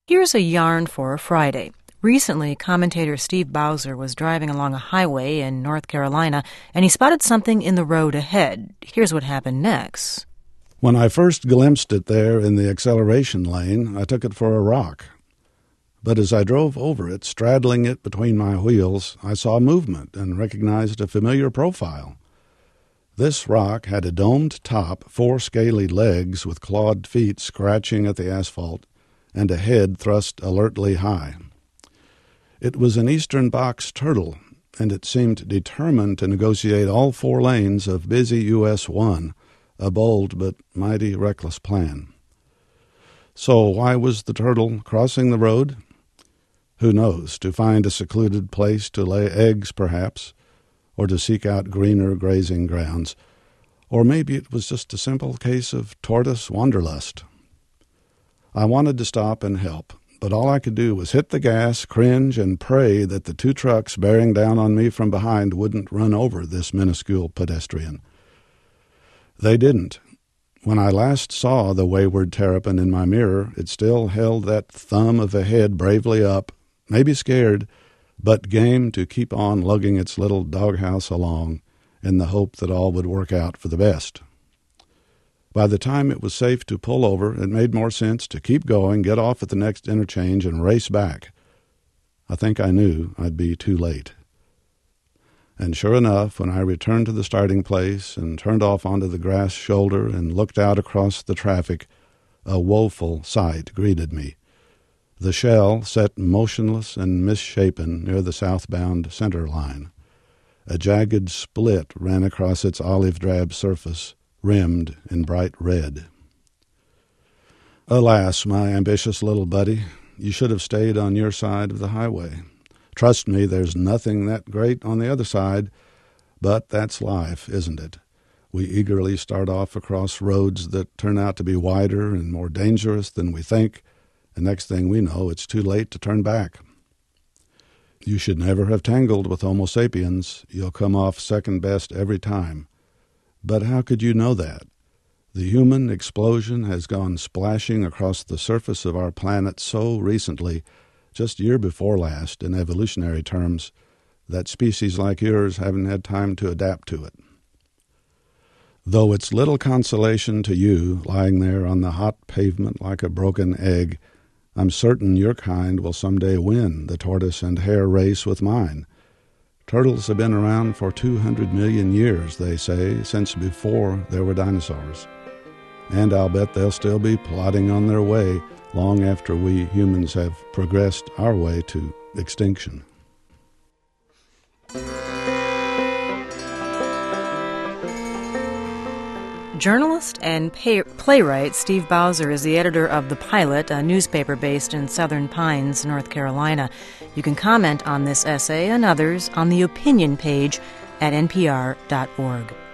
Here's a yarn for a Friday. Recently, commentator Steve Bowser was driving along a highway in North Carolina, and he spotted something in the road ahead. Here's what happened next. When I first glimpsed it there in the acceleration lane, I took it for a rock. But as I drove over it, straddling it between my wheels, I saw movement and recognized a familiar profile. This rock had a domed top, 4 scaly legs with clawed feet scratching at the asphalt, and a head thrust alertly high. It was an eastern box turtle, and it seemed determined to negotiate all 4 lanes of busy US 1, a bold but mighty reckless plan. So why was the turtle crossing the road? Who knows, to find a secluded place to lay eggs, perhaps, or to seek out greener grazing grounds. Or maybe it was just a simple case of tortoise wanderlust. I wanted to stop and help, but all I could do was hit the gas, cringe, and pray that the 2 trucks bearing down on me from behind wouldn't run over this minuscule pedestrian. They didn't. When I last saw the wayward terrapin in my mirror, it still held that thumb of a head bravely up, maybe scared, but game to keep on lugging its little doghouse along in the hope that all would work out for the best. By the time it was safe to pull over, it made more sense to keep going, get off at the next interchange, and race back. I think I knew I'd be too late. And sure enough, when I returned to the starting place and turned off onto the grass shoulder and looked out across the traffic, a woeful sight greeted me. The shell sat motionless and misshapen near the southbound center line. A jagged split ran across its olive-drab surface, rimmed in bright red. Alas, my ambitious little buddy, you should have stayed on your side of the highway. Trust me, there's nothing that great on the other side, but that's life, isn't it? We eagerly start off across roads that turn out to be wider and more dangerous than we think, and next thing we know, it's too late to turn back. You should never have tangled with Homo sapiens. You'll come off second best every time. But how could you know that? The human explosion has gone splashing across the surface of our planet so recently, just year before last, in evolutionary terms, that species like yours haven't had time to adapt to it. Though it's little consolation to you, lying there on the hot pavement like a broken egg, I'm certain your kind will someday win the tortoise and hare race with mine. Turtles have been around for 200 million years, they say, since before there were dinosaurs. And I'll bet they'll still be plodding on their way long after we humans have progressed our way to extinction. Journalist and playwright Steve Bowser is the editor of The Pilot, a newspaper based in Southern Pines, North Carolina. You can comment on this essay and others on the opinion page at npr.org.